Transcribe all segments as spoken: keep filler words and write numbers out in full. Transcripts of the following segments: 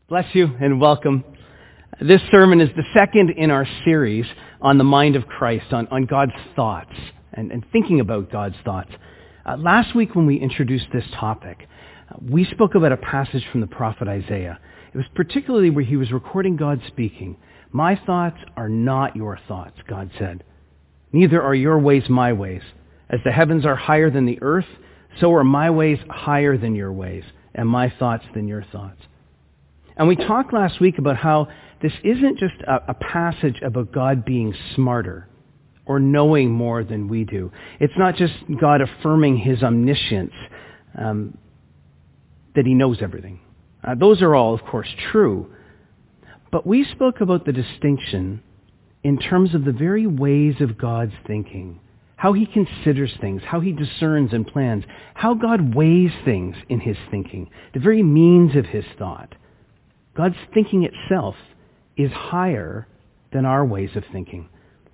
Bless you and welcome. This sermon is the second in our series on the mind of Christ, on, on God's thoughts and, and thinking about God's thoughts. Uh, last week when we introduced this topic, uh, we spoke about a passage from the prophet Isaiah. It was particularly where he was recording God speaking. My thoughts are not your thoughts, God said. Neither are your ways my ways. As the heavens are higher than the earth, so are my ways higher than your ways, and my thoughts than your thoughts. And we talked last week about how this isn't just a, a passage about God being smarter or knowing more than we do. It's not just God affirming his omniscience, um, that he knows everything. Uh, those are all, of course, true. But we spoke about the distinction in terms of the very ways of God's thinking, how he considers things, how he discerns and plans, how God weighs things in his thinking, the very means of his thought. God's thinking itself is higher than our ways of thinking.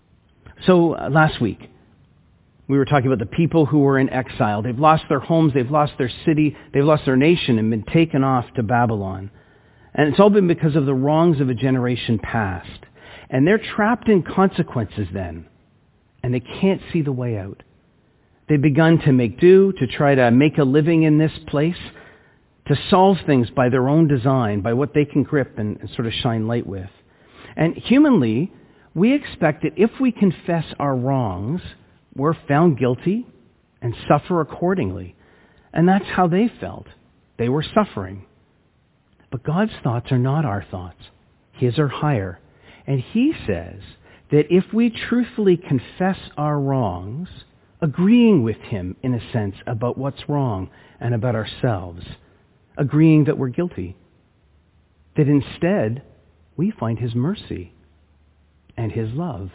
So uh, last week, we were talking about the people who were in exile. They've lost their homes, they've lost their city, they've lost their nation and been taken off to Babylon. And it's all been because of the wrongs of a generation past. And they're trapped in consequences then, and they can't see the way out. They've begun to make do, to try to make a living in this place, to solve things by their own design, by what they can grip and, and sort of shine light with. And humanly, we expect that if we confess our wrongs, we're found guilty and suffer accordingly. And that's how they felt. They were suffering. But God's thoughts are not our thoughts. His are higher. And he says that if we truthfully confess our wrongs, agreeing with him in a sense about what's wrong and about ourselves, agreeing that we're guilty, that instead we find his mercy and his love.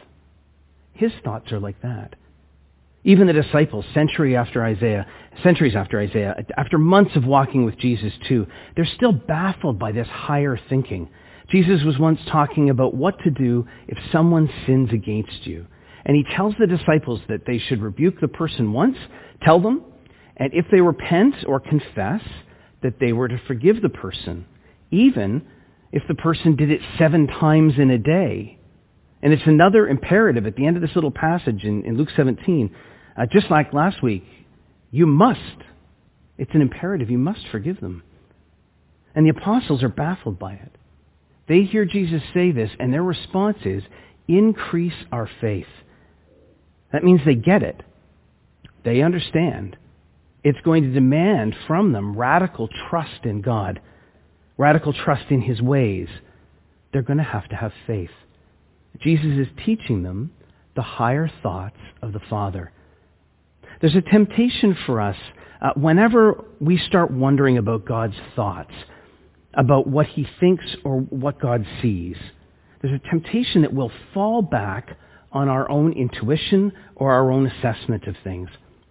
His thoughts are like that. Even the disciples, century after Isaiah, centuries after Isaiah, after months of walking with Jesus too, they're still baffled by this higher thinking. Jesus was once talking about what to do if someone sins against you. And he tells the disciples that they should rebuke the person once, tell them, and if they repent or confess, that they were to forgive the person, even if the person did it seven times in a day. And it's another imperative at the end of this little passage in, in Luke seventeen, uh, just like last week, you must. It's an imperative. You must forgive them. And the apostles are baffled by it. They hear Jesus say this, and their response is, increase our faith. That means they get it. They understand. It's going to demand from them radical trust in God, radical trust in his ways. They're going to have to have faith. Jesus is teaching them the higher thoughts of the Father. There's a temptation for us uh, whenever we start wondering about God's thoughts, about what he thinks or what God sees. There's a temptation that we'll fall back on our own intuition or our own assessment of things.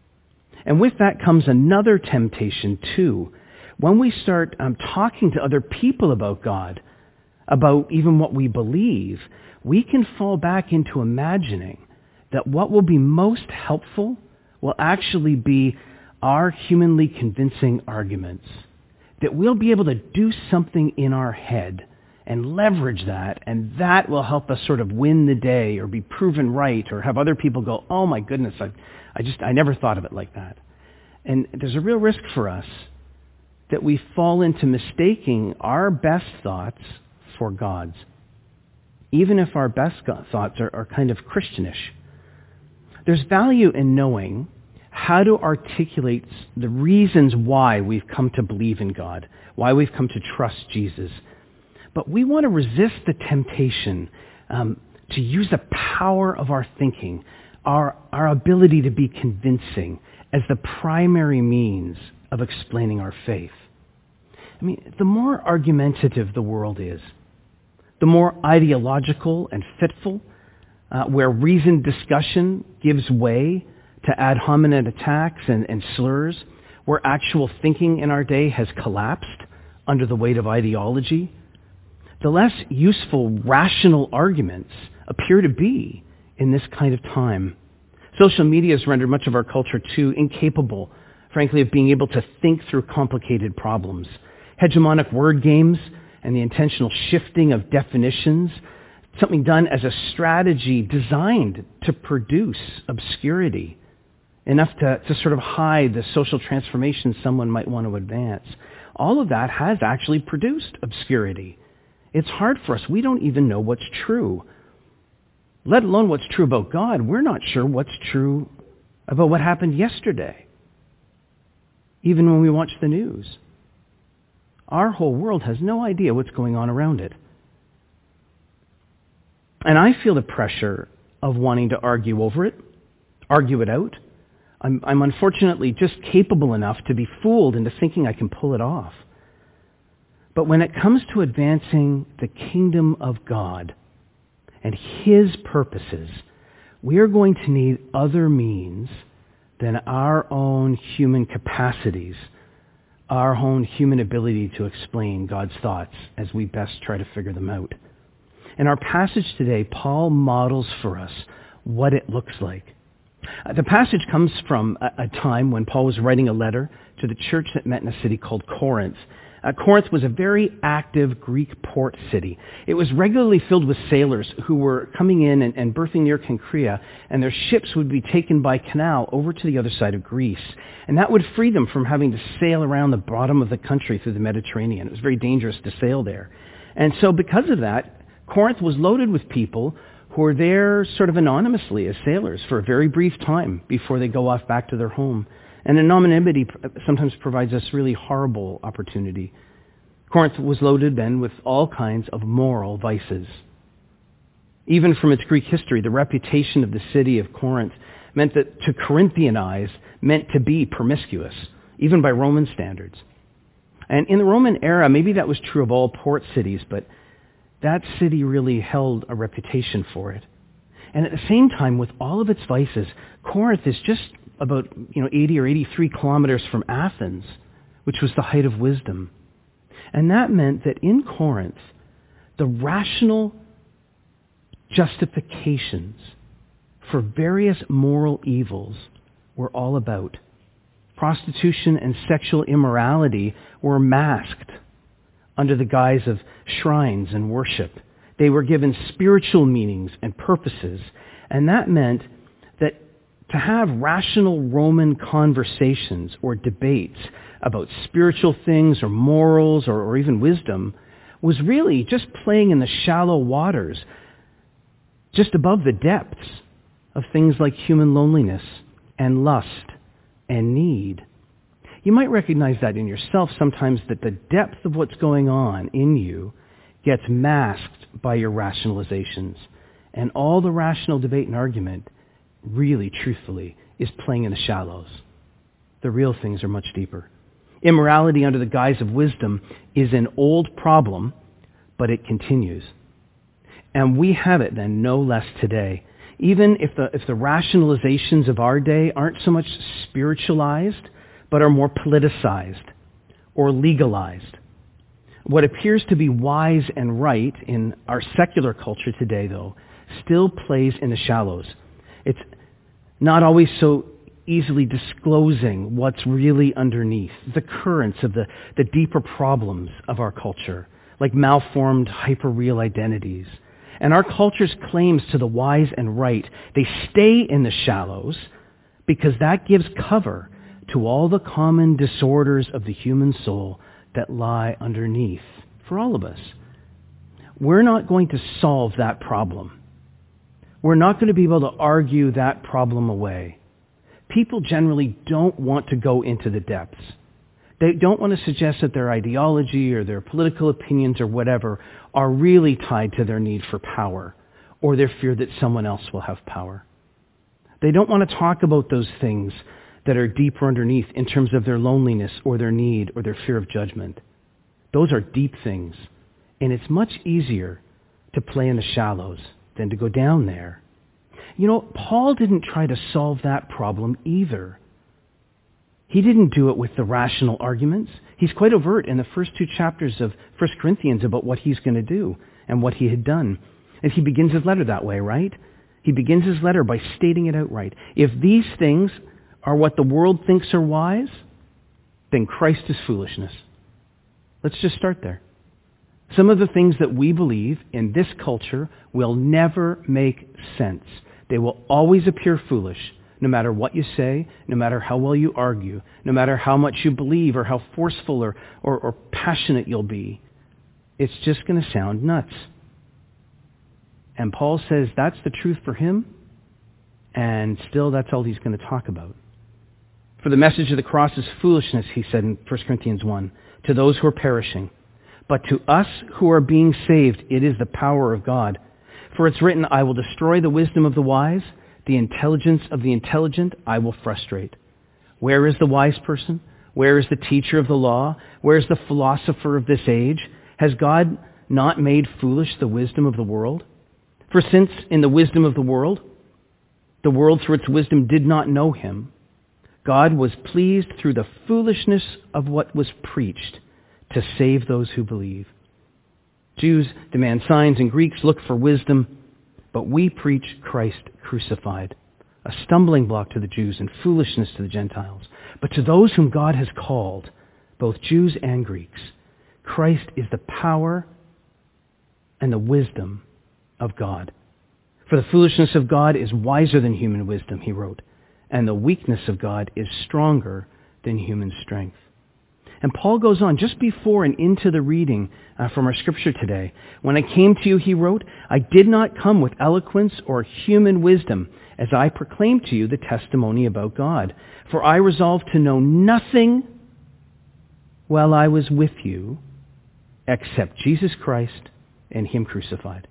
And with that comes another temptation too. When we start um, talking to other people about God, about even what we believe, we can fall back into imagining that what will be most helpful will actually be our humanly convincing arguments. That we'll be able to do something in our head and leverage that, and that will help us sort of win the day or be proven right or have other people go, oh my goodness, I I just, I never thought of it like that. And there's a real risk for us that we fall into mistaking our best thoughts for God's, even if our best thoughts are, are kind of Christianish. There's value in knowing how to articulate the reasons why we've come to believe in God, why we've come to trust Jesus. But we want to resist the temptation um, to use the power of our thinking, Our, our ability to be convincing as the primary means of explaining our faith. I mean, the more argumentative the world is, the more ideological and fitful, uh, where reasoned discussion gives way to ad hominem attacks and, and slurs, where actual thinking in our day has collapsed under the weight of ideology, the less useful rational arguments appear to be in this kind of time. Social media has rendered much of our culture too incapable, frankly, of being able to think through complicated problems. Hegemonic word games and the intentional shifting of definitions, something done as a strategy designed to produce obscurity, enough to, to sort of hide the social transformation someone might want to advance. All of that has actually produced obscurity. It's hard for us. We don't even know what's true, let alone what's true about God. We're not sure what's true about what happened yesterday, even when we watch the news. Our whole world has no idea what's going on around it. And I feel the pressure of wanting to argue over it, argue it out. I'm, I'm unfortunately just capable enough to be fooled into thinking I can pull it off. But when it comes to advancing the kingdom of God and His purposes, we are going to need other means than our own human capacities, our own human ability to explain God's thoughts as we best try to figure them out. In our passage today, Paul models for us what it looks like. Uh, the passage comes from a, a time when Paul was writing a letter to the church that met in a city called Corinth. Uh, Corinth was a very active Greek port city. It was regularly filled with sailors who were coming in and, and berthing near Cenchrea, and their ships would be taken by canal over to the other side of Greece. And that would free them from having to sail around the bottom of the country through the Mediterranean. It was very dangerous to sail there. And so because of that, Corinth was loaded with people who were there sort of anonymously as sailors for a very brief time before they go off back to their home. And anonymity sometimes provides us really horrible opportunity. Corinth was loaded then with all kinds of moral vices. Even from its Greek history, the reputation of the city of Corinth meant that to Corinthianize meant to be promiscuous, even by Roman standards. And in the Roman era, maybe that was true of all port cities, but that city really held a reputation for it. And at the same time, with all of its vices, Corinth is just about you know eighty or eighty-three kilometers from Athens, which was the height of wisdom. And that meant that in Corinth, the rational justifications for various moral evils were all about. Prostitution and sexual immorality were masked under the guise of shrines and worship. They were given spiritual meanings and purposes, and that meant that to have rational Roman conversations or debates about spiritual things or morals or, or even wisdom was really just playing in the shallow waters, just above the depths of things like human loneliness and lust and need. You might recognize that in yourself sometimes, that the depth of what's going on in you gets masked by your rationalizations. And all the rational debate and argument, really, truthfully, is playing in the shallows. The real things are much deeper. Immorality under the guise of wisdom is an old problem, but it continues. And we have it then no less today. Even if the, if the rationalizations of our day aren't so much spiritualized, but are more politicized or legalized. What appears to be wise and right in our secular culture today, though, still plays in the shallows. It's not always so easily disclosing what's really underneath, the currents of the, the deeper problems of our culture, like malformed hyper-real identities. And our culture's claims to the wise and right, they stay in the shallows because that gives cover to all the common disorders of the human soul that lie underneath for all of us. We're not going to solve that problem. We're not going to be able to argue that problem away. People generally don't want to go into the depths. They don't want to suggest that their ideology or their political opinions or whatever are really tied to their need for power or their fear that someone else will have power. They don't want to talk about those things that are deeper underneath in terms of their loneliness or their need or their fear of judgment. Those are deep things. And it's much easier to play in the shallows than to go down there. You know, Paul didn't try to solve that problem either. He didn't do it with the rational arguments. He's quite overt in the first two chapters of First Corinthians about what he's going to do and what he had done. And he begins his letter that way, right? He begins his letter by stating it outright. If these things are what the world thinks are wise, then Christ is foolishness. Let's just start there. Some of the things that we believe in this culture will never make sense. They will always appear foolish, no matter what you say, no matter how well you argue, no matter how much you believe or how forceful or, or, or passionate you'll be. It's just going to sound nuts. And Paul says that's the truth for him, and still that's all he's going to talk about. For the message of the cross is foolishness, he said in First Corinthians one, to those who are perishing. But to us who are being saved, it is the power of God. For it's written, I will destroy the wisdom of the wise, the intelligence of the intelligent I will frustrate. Where is the wise person? Where is the teacher of the law? Where is the philosopher of this age? Has God not made foolish the wisdom of the world? For since in the wisdom of the world, the world through its wisdom did not know him, God was pleased through the foolishness of what was preached to save those who believe. Jews demand signs and Greeks look for wisdom, but we preach Christ crucified, a stumbling block to the Jews and foolishness to the Gentiles. But to those whom God has called, both Jews and Greeks, Christ is the power and the wisdom of God. For the foolishness of God is wiser than human wisdom, he wrote, and the weakness of God is stronger than human strength. And Paul goes on just before and into the reading uh, from our scripture today. When I came to you, he wrote, I did not come with eloquence or human wisdom as I proclaimed to you the testimony about God. For I resolved to know nothing while I was with you except Jesus Christ and him crucified.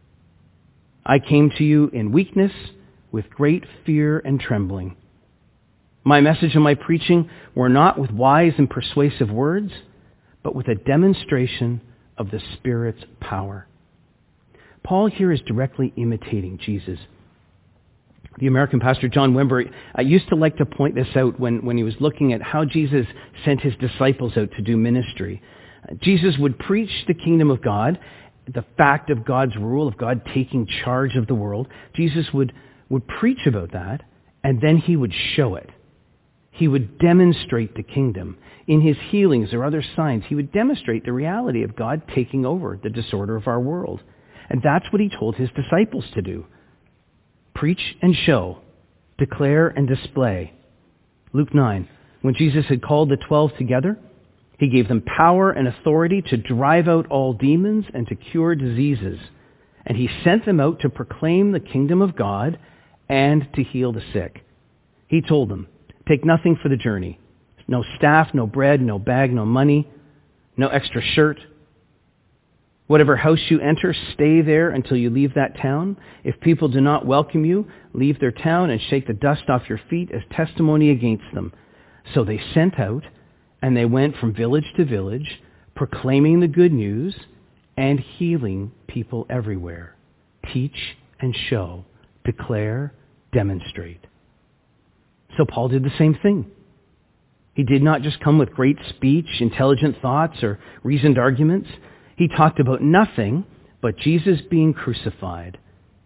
I came to you in weakness with great fear and trembling. My message and my preaching were not with wise and persuasive words, but with a demonstration of the Spirit's power. Paul here is directly imitating Jesus. The American pastor John Wimber uh, used to like to point this out when, when he was looking at how Jesus sent his disciples out to do ministry. Uh, Jesus would preach the kingdom of God, the fact of God's rule, of God taking charge of the world. Jesus would, would preach about that, and then he would show it. He would demonstrate the kingdom. In his healings or other signs, he would demonstrate the reality of God taking over the disorder of our world. And that's what he told his disciples to do. Preach and show, declare and display. Luke nine, when Jesus had called the twelve together, he gave them power and authority to drive out all demons and to cure diseases. And he sent them out to proclaim the kingdom of God and to heal the sick. He told them, take nothing for the journey. No staff, no bread, no bag, no money, no extra shirt. Whatever house you enter, stay there until you leave that town. If people do not welcome you, leave their town and shake the dust off your feet as testimony against them. So they sent out, and they went from village to village, proclaiming the good news and healing people everywhere. Teach and show, declare, demonstrate. So Paul did the same thing. He did not just come with great speech, intelligent thoughts, or reasoned arguments. He talked about nothing but Jesus being crucified.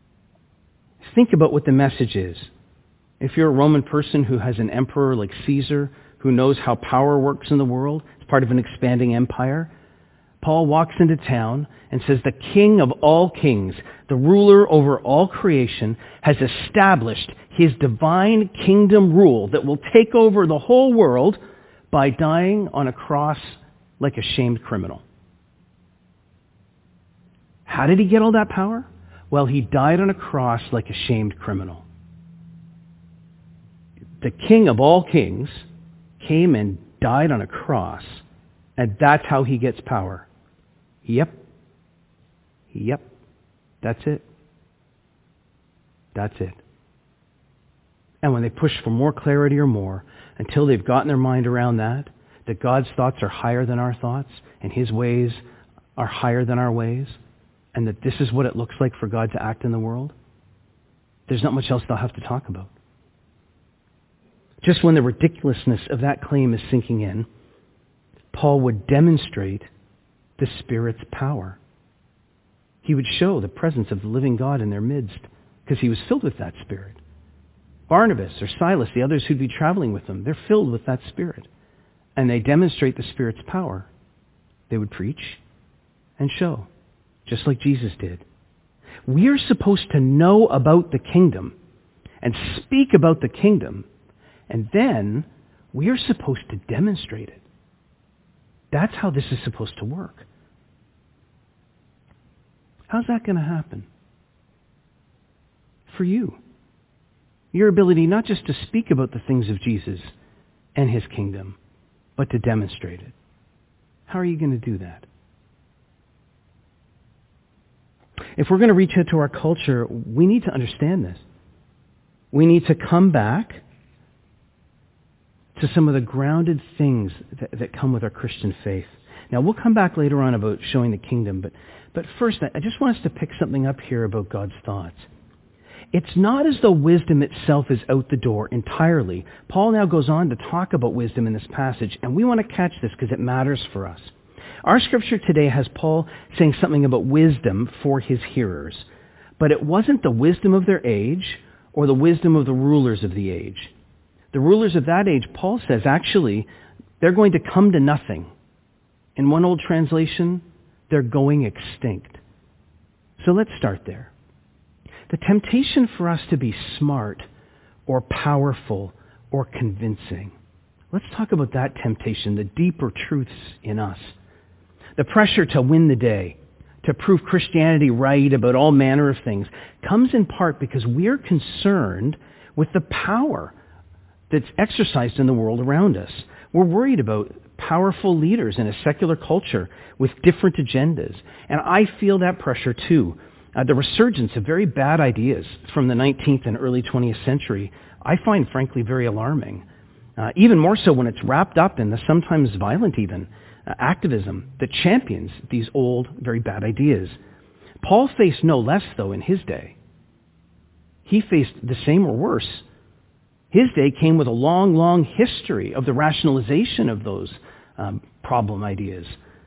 Think about what the message is. If you're a Roman person who has an emperor like Caesar, who knows how power works in the world, it's part of an expanding empire, Paul walks into town and says the King of all kings, the ruler over all creation, has established his divine kingdom rule that will take over the whole world by dying on a cross like a shamed criminal. How did he get all that power? Well, he died on a cross like a shamed criminal. The King of all kings came and died on a cross, and that's how he gets power. Yep. Yep. That's it. That's it. And when they push for more clarity or more, until they've gotten their mind around that, that God's thoughts are higher than our thoughts, and his ways are higher than our ways, and that this is what it looks like for God to act in the world, there's not much else they'll have to talk about. Just when the ridiculousness of that claim is sinking in, Paul would demonstrate the Spirit's power. He would show the presence of the living God in their midst because he was filled with that Spirit. Barnabas or Silas, the others who'd be traveling with them, they're filled with that Spirit. And they demonstrate the Spirit's power. They would preach and show, just like Jesus did. We are supposed to know about the kingdom and speak about the kingdom, and then we are supposed to demonstrate it. That's how this is supposed to work. How's that going to happen? For you. Your ability not just to speak about the things of Jesus and his kingdom, but to demonstrate it. How are you going to do that? If we're going to reach out to our culture, we need to understand this. We need to come back to some of the grounded things that, that come with our Christian faith. Now, we'll come back later on about showing the kingdom, but, but first, I just want us to pick something up here about God's thoughts. It's not as though wisdom itself is out the door entirely. Paul now goes on to talk about wisdom in this passage, and we want to catch this because it matters for us. Our scripture today has Paul saying something about wisdom for his hearers, but it wasn't the wisdom of their age or the wisdom of the rulers of the age. The rulers of that age, Paul says, actually, they're going to come to nothing. In one old translation, they're going extinct. So let's start there. The temptation for us to be smart or powerful or convincing. Let's talk about that temptation, the deeper truths in us. The pressure to win the day, to prove Christianity right about all manner of things, comes in part because we're concerned with the power that's exercised in the world around us. We're worried about powerful leaders in a secular culture with different agendas. And I feel that pressure too. Uh, the resurgence of very bad ideas from the nineteenth and early twentieth century, I find frankly very alarming. Uh, even more so when it's wrapped up in the sometimes violent even uh, activism that champions these old, very bad ideas. Paul faced no less, though, in his day. He faced the same or worse. His day came with a long, long history of the rationalization of those um, problem ideas.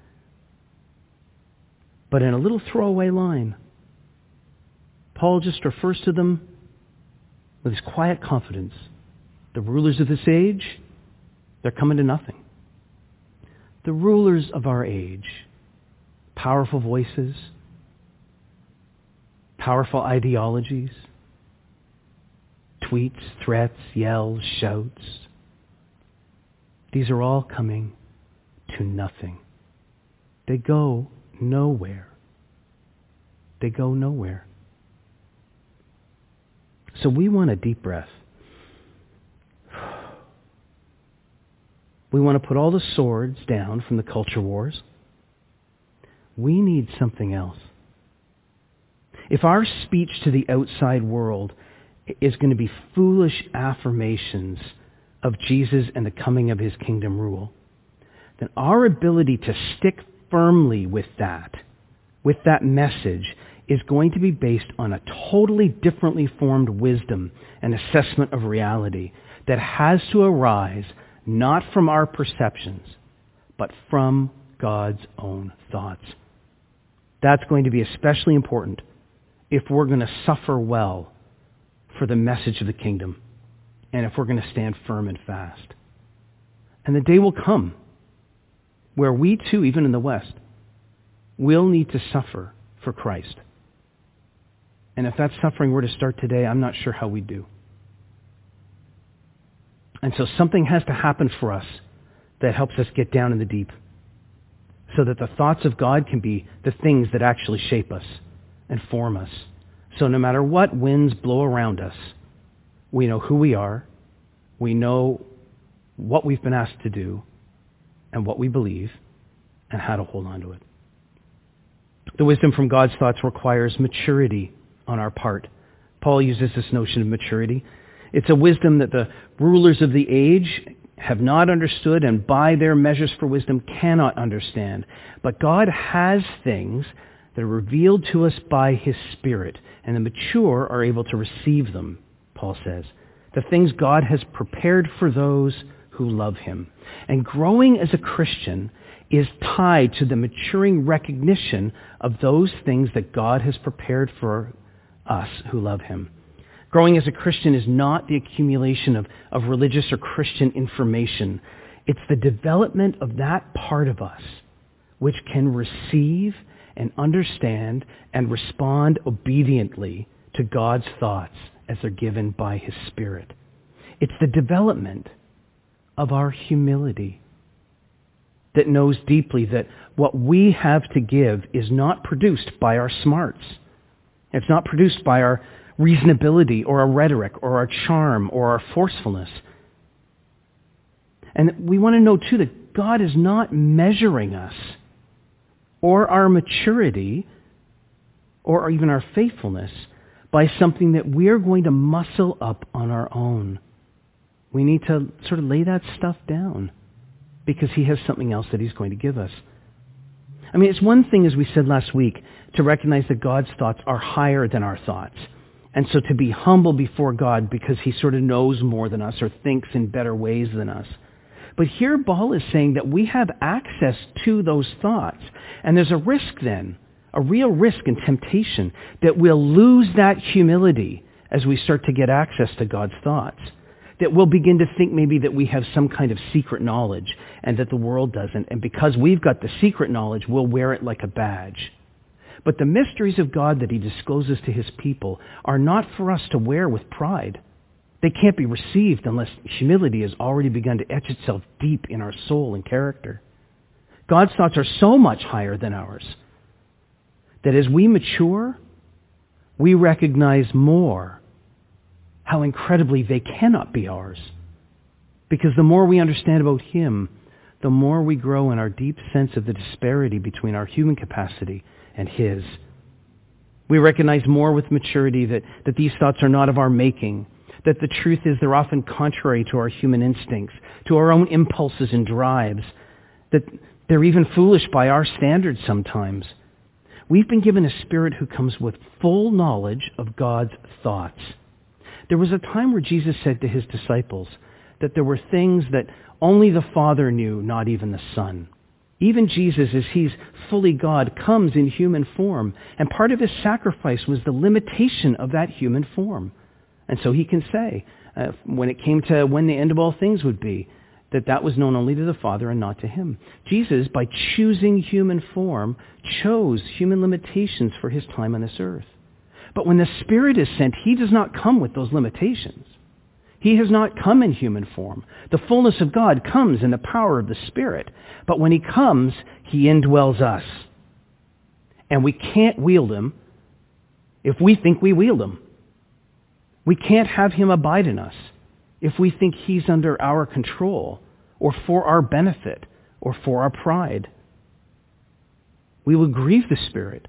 But in a little throwaway line, Paul just refers to them with his quiet confidence. The rulers of this age, they're coming to nothing. The rulers of our age, powerful voices, powerful ideologies, tweets, threats, yells, shouts. These are all coming to nothing. They go nowhere. They go nowhere. So we want a deep breath. We want to put all the swords down from the culture wars. We need something else. If our speech to the outside world is going to be foolish affirmations of Jesus and the coming of his kingdom rule, then our ability to stick firmly with that, with that message, is going to be based on a totally differently formed wisdom and assessment of reality that has to arise not from our perceptions, but from God's own thoughts. That's going to be especially important if we're going to suffer well for the message of the kingdom, and if we're going to stand firm and fast. And the day will come where we too, even in the West, will need to suffer for Christ. And if that suffering were to start today, I'm not sure how we do. And so something has to happen for us that helps us get down in the deep, so that the thoughts of God can be the things that actually shape us and form us. So no matter what winds blow around us, we know who we are, we know what we've been asked to do, and what we believe, and how to hold on to it. The wisdom from God's thoughts requires maturity on our part. Paul uses this notion of maturity. It's a wisdom that the rulers of the age have not understood, and by their measures for wisdom cannot understand. But God has things that are revealed to us by his Spirit, and the mature are able to receive them, Paul says. The things God has prepared for those who love him. And growing as a Christian is tied to the maturing recognition of those things that God has prepared for us who love him. Growing as a Christian is not the accumulation of, of religious or Christian information. It's the development of that part of us which can receive and understand and respond obediently to God's thoughts as they're given by His Spirit. It's the development of our humility that knows deeply that what we have to give is not produced by our smarts. It's not produced by our reasonability or our rhetoric or our charm or our forcefulness. And we want to know, too, that God is not measuring us or our maturity or even our faithfulness by something that we're going to muscle up on our own. We need to sort of lay that stuff down because He has something else that He's going to give us. I mean, it's one thing, as we said last week, to recognize that God's thoughts are higher than our thoughts. And so to be humble before God because He sort of knows more than us or thinks in better ways than us. But here Paul is saying that we have access to those thoughts. And there's a risk then, a real risk and temptation, that we'll lose that humility as we start to get access to God's thoughts. That we'll begin to think maybe that we have some kind of secret knowledge and that the world doesn't. And because we've got the secret knowledge, we'll wear it like a badge. But the mysteries of God that He discloses to His people are not for us to wear with pride. They can't be received unless humility has already begun to etch itself deep in our soul and character. God's thoughts are so much higher than ours that as we mature, we recognize more how incredibly they cannot be ours. Because the more we understand about Him, the more we grow in our deep sense of the disparity between our human capacity and His. We recognize more with maturity that, that these thoughts are not of our making, that the truth is they're often contrary to our human instincts, to our own impulses and drives, that they're even foolish by our standards sometimes. We've been given a Spirit who comes with full knowledge of God's thoughts. There was a time where Jesus said to His disciples that there were things that only the Father knew, not even the Son. Even Jesus, as He's fully God, comes in human form. And part of His sacrifice was the limitation of that human form. And so He can say, uh, when it came to when the end of all things would be, that that was known only to the Father and not to Him. Jesus, by choosing human form, chose human limitations for His time on this earth. But when the Spirit is sent, He does not come with those limitations. He has not come in human form. The fullness of God comes in the power of the Spirit. But when He comes, He indwells us. And we can't wield Him if we think we wield Him. We can't have Him abide in us if we think He's under our control or for our benefit or for our pride. We will grieve the Spirit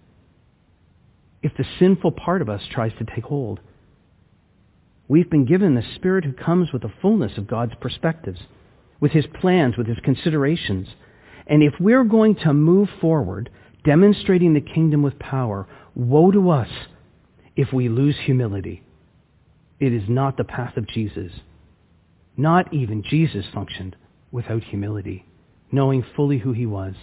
if the sinful part of us tries to take hold. We've been given the Spirit who comes with the fullness of God's perspectives, with His plans, with His considerations. And if we're going to move forward, demonstrating the kingdom with power, woe to us if we lose humility. It is not the path of Jesus. Not even Jesus functioned without humility, knowing fully who He was.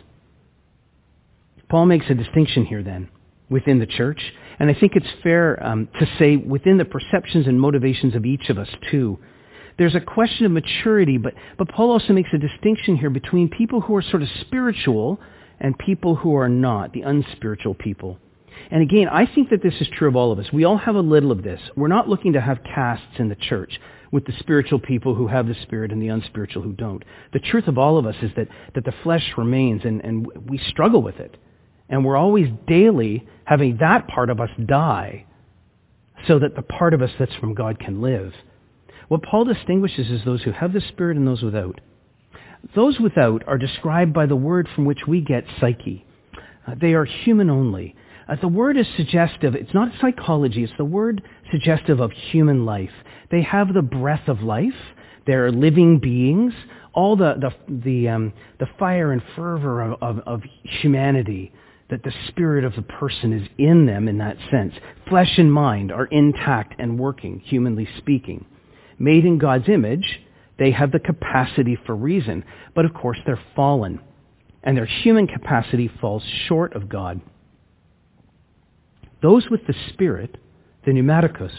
Paul makes a distinction here then within the church, and I think it's fair um, to say within the perceptions and motivations of each of us too. There's a question of maturity, but, but Paul also makes a distinction here between people who are sort of spiritual and people who are not, the unspiritual people. And again, I think that this is true of all of us. We all have a little of this. We're not looking to have castes in the church with the spiritual people who have the Spirit and the unspiritual who don't. The truth of all of us is that, that the flesh remains, and, and we struggle with it. And we're always daily having that part of us die so that the part of us that's from God can live. What Paul distinguishes is those who have the Spirit and those without. Those without are described by the word from which we get psyche. Uh, they are human only. Uh, the word is suggestive. It's not psychology. It's the word suggestive of human life. They have the breath of life. They're living beings. All the the the, um, the fire and fervor of, of, of humanity, that the spirit of the person is in them in that sense. Flesh and mind are intact and working, humanly speaking. Made in God's image, they have the capacity for reason. But of course, they're fallen. And their human capacity falls short of God. Those with the Spirit, the pneumatikos,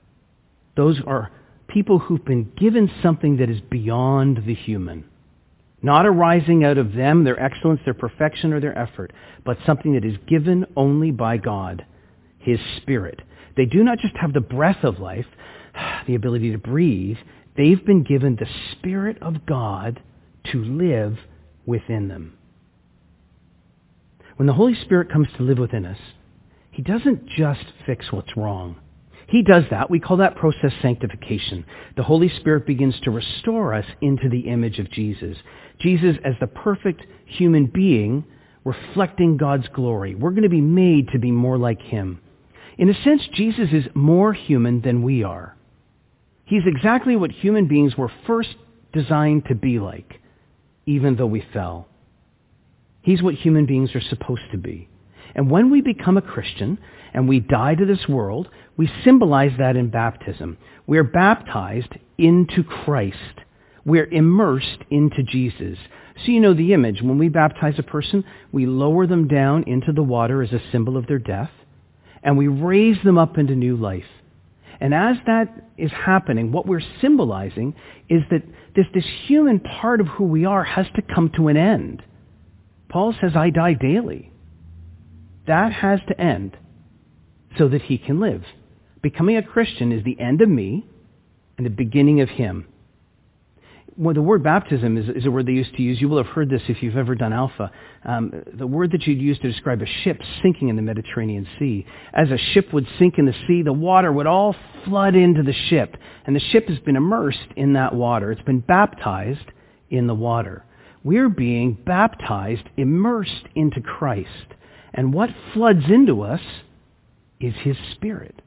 those are people who've been given something that is beyond the human. not arising out of them, their excellence, their perfection, or their effort, but something that is given only by God, His Spirit. They do not just have the breath of life, the ability to breathe. They've been given the Spirit of God to live within them. When the Holy Spirit comes to live within us, He doesn't just fix what's wrong. He does that. We call that process sanctification. The Holy Spirit begins to restore us into the image of Jesus. Jesus as the perfect human being reflecting God's glory. We're going to be made to be more like Him. In a sense, Jesus is more human than we are. He's exactly what human beings were first designed to be like, even though we fell. He's what human beings are supposed to be. And when we become a Christian and we die to this world, we symbolize that in baptism. We're baptized into Christ. We're immersed into Jesus. So you know the image. When we baptize a person, we lower them down into the water as a symbol of their death, and we raise them up into new life. And as that is happening, what we're symbolizing is that this, this human part of who we are has to come to an end. Paul says, I die daily. That has to end so that he can live. Becoming a Christian is the end of me and the beginning of him. Well, the word baptism is, is a word they used to use. You will have heard this if you've ever done Alpha. Um, the word that you'd use to describe a ship sinking in the Mediterranean Sea. As a ship would sink in the sea, the water would all flood into the ship. And the ship has been immersed in that water. It's been baptized in the water. We're being baptized, immersed into Christ. And what floods into us is His Spirit.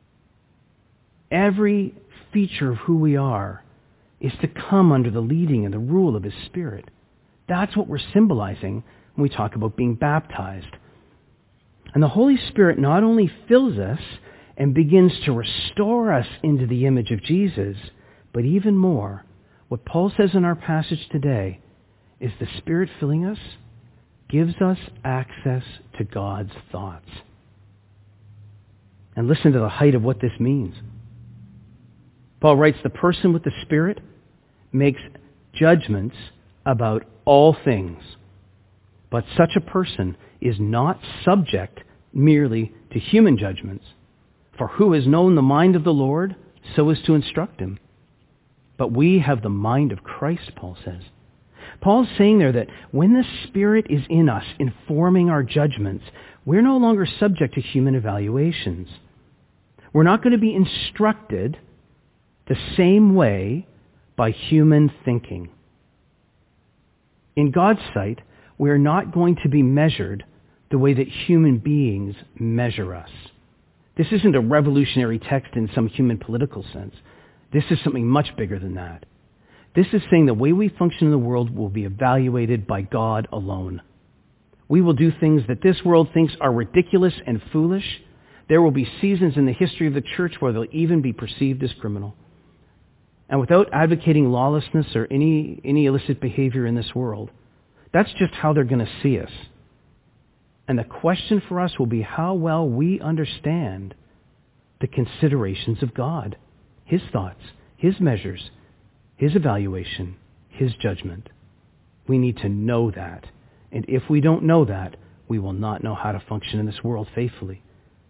Every feature of who we are is to come under the leading and the rule of His Spirit. That's what we're symbolizing when we talk about being baptized. And the Holy Spirit not only fills us and begins to restore us into the image of Jesus, but even more, what Paul says in our passage today is the Spirit filling us gives us access to God's thoughts. And listen to the height of what this means. Paul writes, the person with the Spirit makes judgments about all things. But such a person is not subject merely to human judgments. For who has known the mind of the Lord, so as to instruct him? But we have the mind of Christ, Paul says. Paul's saying there that when the Spirit is in us, informing our judgments, we're no longer subject to human evaluations. We're not going to be instructed the same way by human thinking. In God's sight, we're not going to be measured the way that human beings measure us. This isn't a revolutionary text in some human political sense. This is something much bigger than that. This is saying the way we function in the world will be evaluated by God alone. We will do things that this world thinks are ridiculous and foolish. There will be seasons in the history of the church where they'll even be perceived as criminal. And without advocating lawlessness or any, any illicit behavior in this world, that's just how they're going to see us. And the question for us will be how well we understand the considerations of God, His thoughts, His measures, His evaluation, His judgment. We need to know that. And if we don't know that, we will not know how to function in this world faithfully.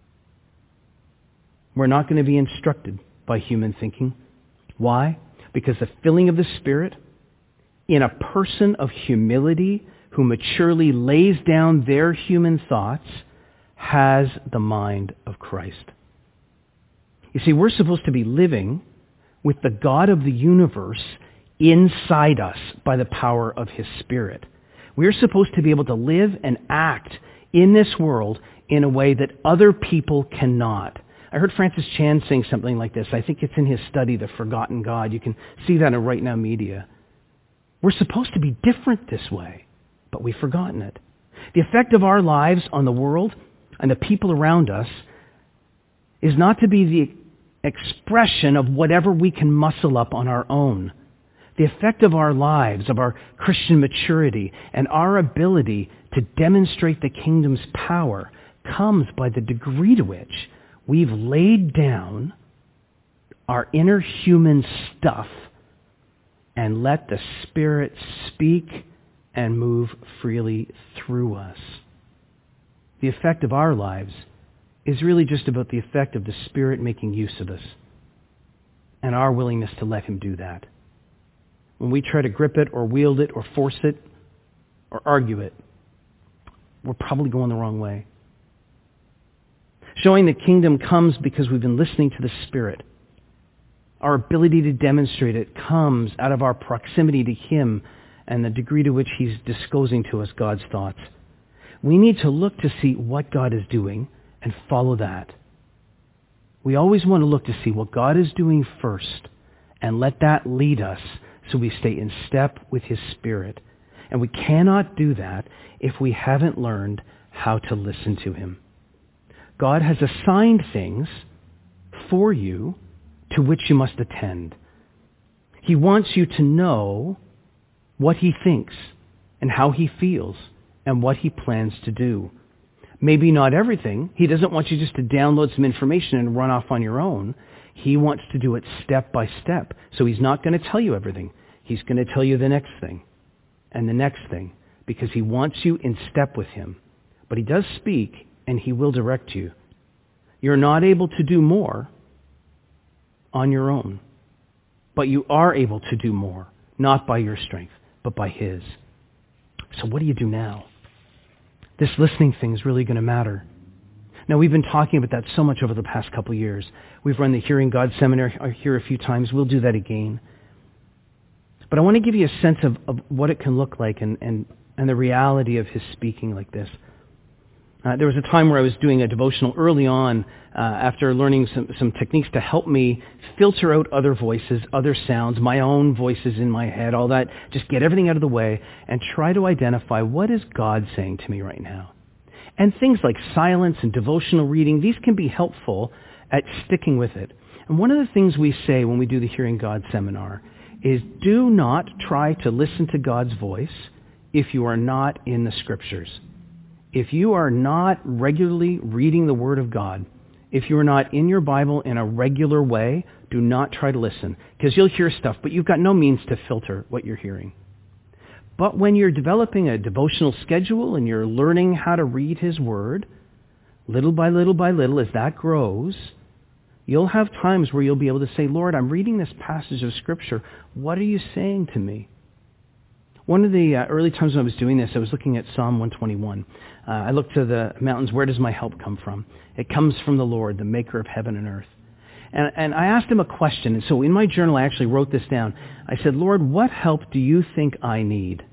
We're not going to be instructed by human thinking. Why? Because the filling of the Spirit in a person of humility who maturely lays down their human thoughts has the mind of Christ. You see, we're supposed to be living with the God of the universe inside us by the power of His Spirit. We're supposed to be able to live and act in this world in a way that other people cannot. I heard Francis Chan saying something like this. I think it's in his study, The Forgotten God. You can see that in Right Now Media. We're supposed to be different this way, but we've forgotten it. The effect of our lives on the world and the people around us is not to be the expression of whatever we can muscle up on our own. The effect of our lives, of our Christian maturity, and our ability to demonstrate the kingdom's power comes by the degree to which we've laid down our inner human stuff and let the Spirit speak and move freely through us. The effect of our lives is really just about the effect of the Spirit making use of us and our willingness to let him do that. When we try to grip it or wield it or force it or argue it, we're probably going the wrong way. Showing the kingdom comes because we've been listening to the Spirit. Our ability to demonstrate it comes out of our proximity to him and the degree to which he's disclosing to us God's thoughts. We need to look to see what God is doing and follow that. We always want to look to see what God is doing first and let that lead us so we stay in step with his Spirit. And we cannot do that if we haven't learned how to listen to him. God has assigned things for you to which you must attend. He wants you to know what he thinks and how he feels and what he plans to do. Maybe not everything. He doesn't want you just to download some information and run off on your own. He wants to do it step by step. So he's not going to tell you everything. He's going to tell you the next thing and the next thing because he wants you in step with him. But he does speak and he will direct you. You're not able to do more on your own, but you are able to do more, not by your strength, but by his. So what do you do now? This listening thing is really going to matter. Now, we've been talking about that so much over the past couple of years. We've run the Hearing God seminar here a few times. We'll do that again. But I want to give you a sense of, of what it can look like and, and, and the reality of his speaking like this. Uh, there was a time where I was doing a devotional early on uh, after learning some, some techniques to help me filter out other voices, other sounds, my own voices in my head, all that. Just get everything out of the way and try to identify what is God saying to me right now. And things like silence and devotional reading, these can be helpful at sticking with it. And one of the things we say when we do the Hearing God seminar is do not try to listen to God's voice if you are not in the Scriptures. If you are not regularly reading the Word of God, if you are not in your Bible in a regular way, do not try to listen, because you'll hear stuff, but you've got no means to filter what you're hearing. But when you're developing a devotional schedule and you're learning how to read his Word, little by little by little, as that grows, you'll have times where you'll be able to say, Lord, I'm reading this passage of Scripture. What are you saying to me? One of the uh, early times when I was doing this, I was looking at Psalm one twenty-one. Uh, I looked to the mountains, where does my help come from? It comes from the Lord, the maker of heaven and earth. And, and I asked him a question, and so in my journal I actually wrote this down. I said, Lord, what help do you think I need?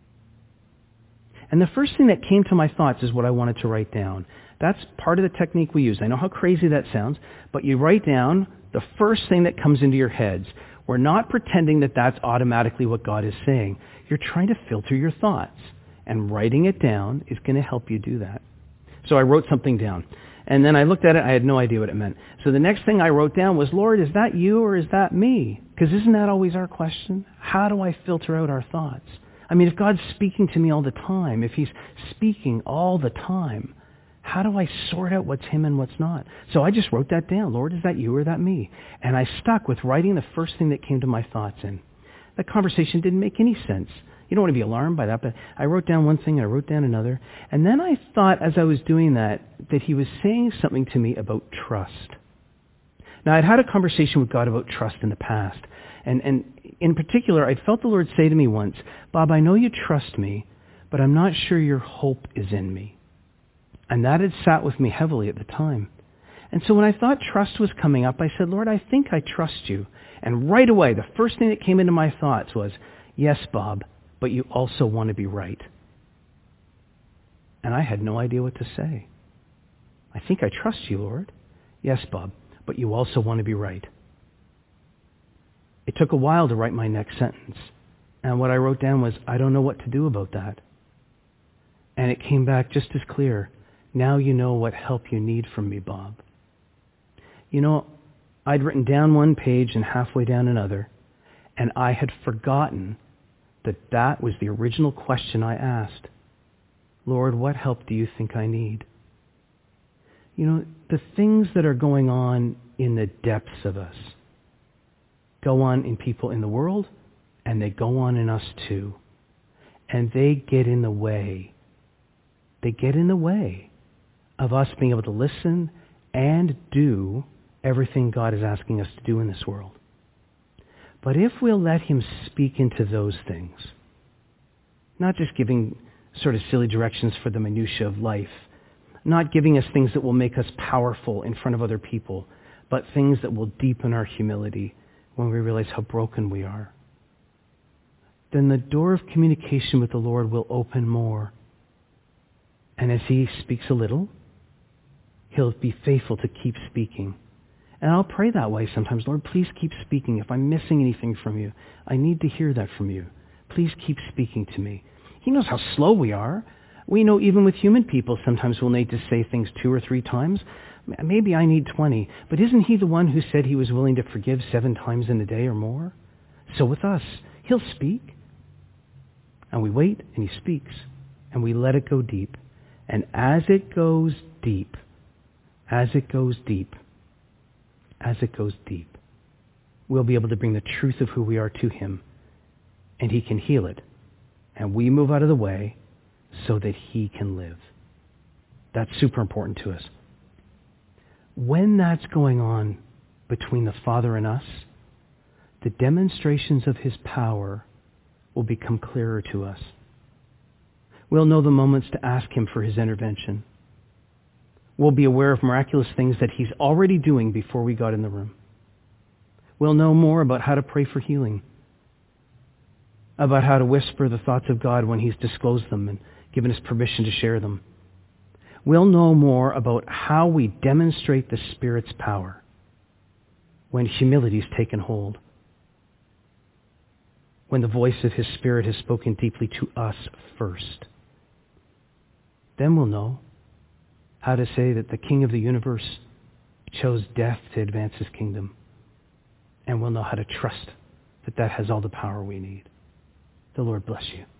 And the first thing that came to my thoughts is what I wanted to write down. That's part of the technique we use. I know how crazy that sounds, but you write down the first thing that comes into your heads. We're not pretending that that's automatically what God is saying. You're trying to filter your thoughts, and writing it down is going to help you do that. So I wrote something down, and then I looked at it. I had no idea what it meant. So the next thing I wrote down was, Lord, is that you or is that me? Because isn't that always our question? How do I filter out our thoughts? I mean, if God's speaking to me all the time, if he's speaking all the time, how do I sort out what's him and what's not? So I just wrote that down. Lord, is that you or that me? And I stuck with writing the first thing that came to my thoughts in. That conversation didn't make any sense. You don't want to be alarmed by that, but I wrote down one thing and I wrote down another. And then I thought as I was doing that, that he was saying something to me about trust. Now, I'd had a conversation with God about trust in the past. And, and in particular, I felt the Lord say to me once, Bob, I know you trust me, but I'm not sure your hope is in me. And that had sat with me heavily at the time. And so when I thought trust was coming up, I said, Lord, I think I trust you. And right away, the first thing that came into my thoughts was, yes, Bob, but you also want to be right. And I had no idea what to say. I think I trust you, Lord. Yes, Bob, but you also want to be right. It took a while to write my next sentence. And what I wrote down was, I don't know what to do about that. And it came back just as clear. Now you know what help you need from me, Bob. You know, I'd written down one page and halfway down another, and I had forgotten that that was the original question I asked. Lord, what help do you think I need? You know, the things that are going on in the depths of us go on in people in the world and they go on in us too. And they get in the way. They get in the way of us being able to listen and do everything God is asking us to do in this world. But if we'll let him speak into those things, not just giving sort of silly directions for the minutiae of life, not giving us things that will make us powerful in front of other people, but things that will deepen our humility when we realize how broken we are, then the door of communication with the Lord will open more. And as he speaks a little, he'll be faithful to keep speaking. And I'll pray that way sometimes. Lord, please keep speaking. If I'm missing anything from you, I need to hear that from you. Please keep speaking to me. He knows how slow we are. We know even with human people, sometimes we'll need to say things two or three times. Maybe I need twenty. But isn't he the one who said he was willing to forgive seven times in a day or more? So with us, he'll speak. And we wait, and he speaks. And we let it go deep. And as it goes deep, as it goes deep, as it goes deep, we'll be able to bring the truth of who we are to him, and he can heal it. And we move out of the way so that he can live. That's super important to us. When that's going on between the Father and us, the demonstrations of his power will become clearer to us. We'll know the moments to ask him for his intervention. We'll be aware of miraculous things that he's already doing before we got in the room. We'll know more about how to pray for healing, about how to whisper the thoughts of God when he's disclosed them and given us permission to share them. We'll know more about how we demonstrate the Spirit's power when humility's taken hold, when the voice of his Spirit has spoken deeply to us first. Then we'll know how to say that the King of the universe chose death to advance his kingdom. And we'll know how to trust that that has all the power we need. The Lord bless you.